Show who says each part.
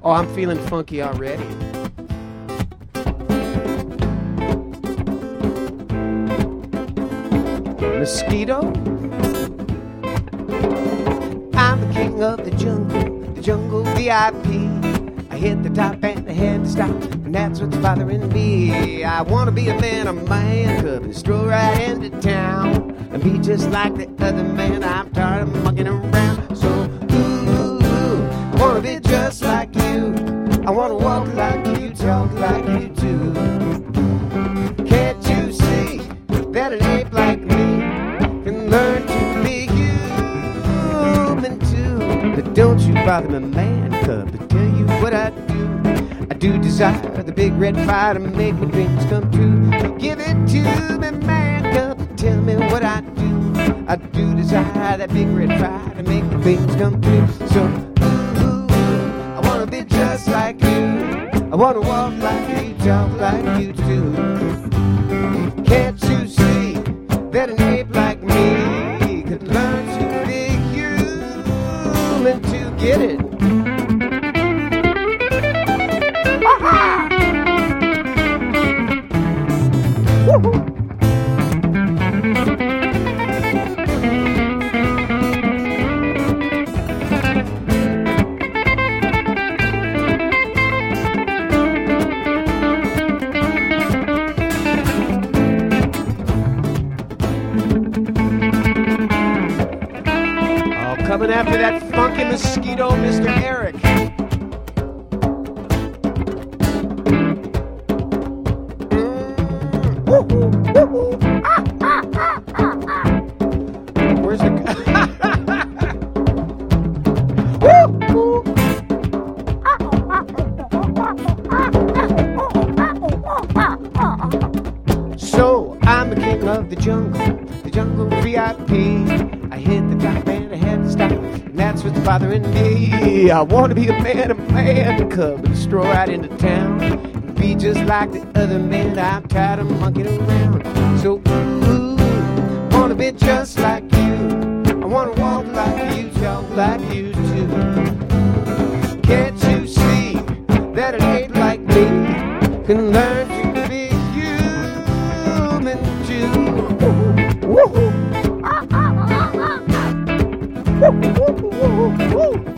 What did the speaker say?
Speaker 1: Oh, I'm feeling funky already. Mosquito. I'm the king of the jungle VIP. I hit the top and I had to stop, and that's what's bothering me. I want to be a man cub and stroll right into town and be just like the other man. I'm tired of mucking around. So, I want to be just like you. I want to walk like you, talk like you do. Can't you see that an ape like me can learn to be human too? But don't you bother me, man cub, to tell you what I do. I do desire the big red fire to make my dreams come true. Give it to me, man cub, tell me what I do. I do desire that big red fire to make my dreams come true. So, I wanna be just like you. I wanna walk like you, talk like you do. Can't you see that an ape like me could learn to be human to get it? Coming after that funky mosquito, Mr. Eric. Where's the... So, I'm the king of the jungle VIP. I hit the top and I had to stop, and that's what's bothering me. I want to be a man cub, and stroll right into town and be just like the other men. I'm tired of monkeying around. So, I want to be just like you. I want to walk like you, talk like you too. Can't you see that an ape like me can learn to be human too? Woo-hoo. Woo, woo, woo, woo, woo.